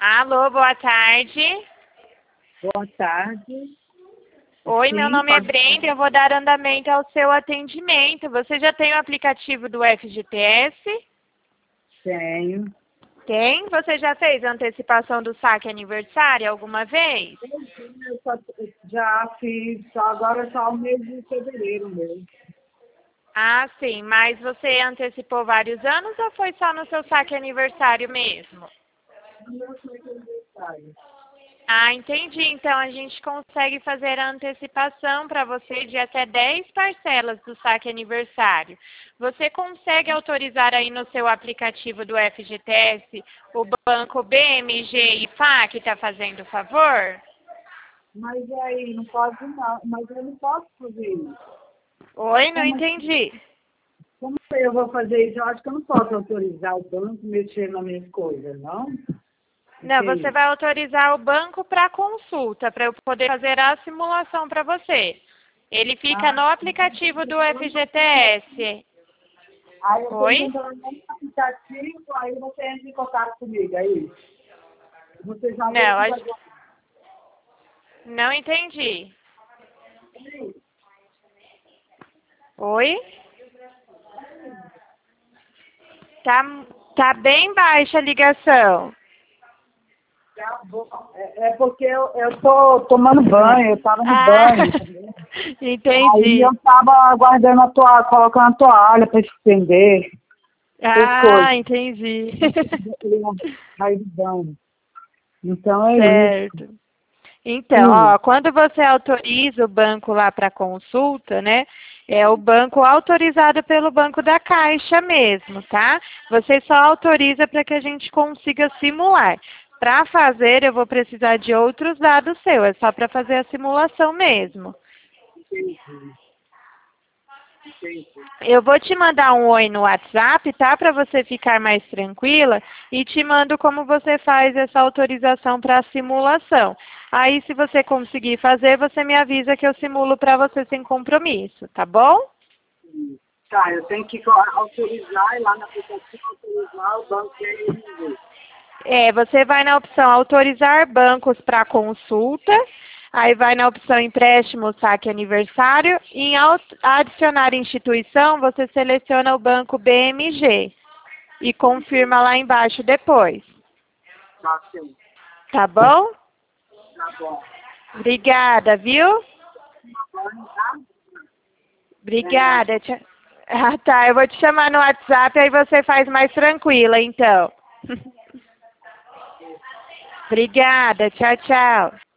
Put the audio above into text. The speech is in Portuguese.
Alô, boa tarde. Boa tarde. Oi, meu Sim, nome é pode Brenda, eu vou dar andamento ao seu atendimento. Você já tem o aplicativo do FGTS? tenho. Tem? Você já fez a antecipação do saque aniversário alguma vez? Já fiz, só agora só o mês de fevereiro mesmo. Ah, sim, mas você antecipou vários anos ou foi só no seu saque aniversário mesmo? No meu aniversário. Ah, entendi. Então a gente consegue fazer a antecipação para você de até 10 parcelas do saque aniversário. Você consegue autorizar aí no seu aplicativo do FGTS o banco BMG e Pá que está fazendo o favor? Mas aí, não pode não, mas eu não posso fazer isso. Oi, não Como, entendi. como eu vou fazer isso? Eu acho que eu não posso autorizar o banco a mexer nas minhas coisas, não? O Não, que é você isso? vai autorizar o banco para consulta, para eu poder fazer a simulação para você. Ele fica Ah, no aplicativo do FGTS. aí eu estou Oi? entrando no aplicativo, aí você entra em contato comigo, é isso? Você já Não, verifica agora. não entendi. Oi? Tá, tá bem baixa a ligação. Tá bom. É porque eu tô tomando banho, eu tava no Ah, banho, entendeu? Aí entendi. eu tava aguardando a toalha, colocando a toalha para estender, essas coisas. Ah, entendi. Aí do banho. Então é isso. Certo. Então, Sim. ó, quando você autoriza o banco lá para consulta, né? É o banco autorizado pelo Banco da Caixa mesmo, tá? Você só autoriza para que a gente consiga simular. Para fazer, eu vou precisar de outros dados seus, é só para fazer a simulação mesmo. Eu vou te mandar um oi no WhatsApp, tá? Para você ficar mais tranquila e te mando como você faz essa autorização para a simulação. Aí, se você conseguir fazer, você me avisa que eu simulo para você sem compromisso, tá bom? Tá, eu tenho que autorizar, ir lá na aplicação, autorizar o banco BMG. É, você vai na opção autorizar bancos para consulta, aí vai na opção empréstimo, saque aniversário, e em adicionar instituição, você seleciona o banco BMG e confirma lá embaixo depois. Tá, sim. Tá bom? Tá bom. Obrigada, viu? Agora, tá? Obrigada. Ah, tá. Eu vou te chamar no WhatsApp, aí você faz mais tranquila, então. Obrigada. Tchau, tchau.